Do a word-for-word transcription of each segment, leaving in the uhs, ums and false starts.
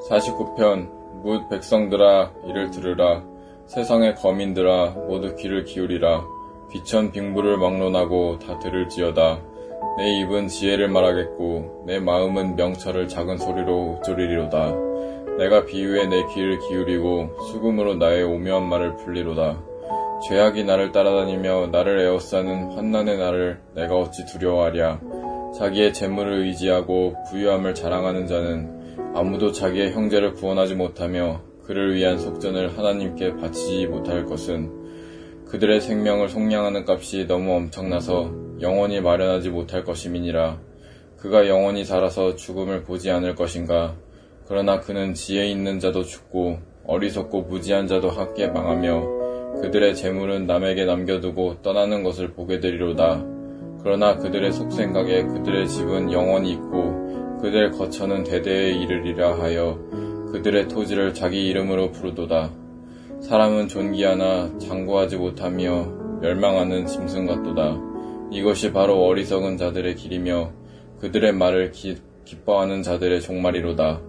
사십구 편 뭇 백성들아 이를 들으라. 세상의 거민들아 모두 귀를 기울이라. 귀천 빙부를 막론하고 다 들을지어다. 내 입은 지혜를 말하겠고 내 마음은 명철을 작은 소리로 읊조리리로다. 내가 비유에 내 귀를 기울이고 수금으로 나의 오묘한 말을 풀리로다. 죄악이 나를 따라다니며 나를 에워싸는 환난의 날을 내가 어찌 두려워하랴. 자기의 재물을 의지하고 부유함을 자랑하는 자는 아무도 자기의 형제를 구원하지 못하며 그를 위한 속전을 하나님께 바치지 못할 것은 그들의 생명을 속량하는 값이 너무 엄청나서 영원히 마련하지 못할 것임이니라. 그가 영원히 살아서 죽음을 보지 않을 것인가. 그러나 그는 지혜 있는 자도 죽고 어리석고 무지한 자도 함께 망하며 그들의 재물은 남에게 남겨두고 떠나는 것을 보게 되리로다. 그러나 그들의 속생각에 그들의 집은 영원히 있고 그들의 거처는 대대에 이르리라 하여 그들의 토지를 자기 이름으로 부르도다. 사람은 존귀하나 장구하지 못하며 멸망하는 짐승 같도다. 이것이 바로 어리석은 자들의 길이며 그들의 말을 기, 기뻐하는 자들의 종말이로다.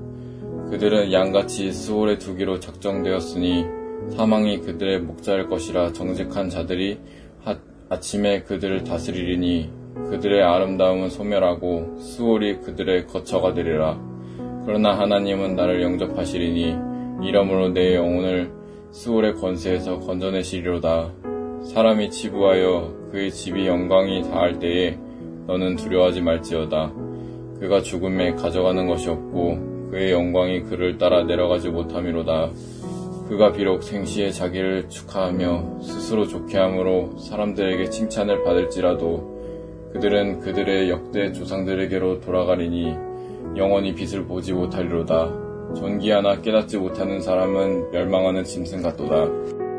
그들은 양같이 스올에 두기로 작정되었으니 사망이 그들의 목자일 것이라. 정직한 자들이 하, 아침에 그들을 다스리리니 그들의 아름다움은 소멸하고 스올이 그들의 거처가 되리라. 그러나 하나님은 나를 영접하시리니 이러므로 내 영혼을 스올의 권세에서 건져내시리로다. 사람이 치부하여 그의 집이 영광이 다할 때에 너는 두려워하지 말지어다. 그가 죽음에 가져가는 것이 없고 그의 영광이 그를 따라 내려가지 못함이로다. 그가 비록 생시에 자기를 축하하며 스스로 좋게함으로 사람들에게 칭찬을 받을지라도 그들은 그들의 역대 조상들에게로 돌아가리니 영원히 빛을 보지 못하리로다. 존귀하나 깨닫지 못하는 사람은 멸망하는 짐승 같도다.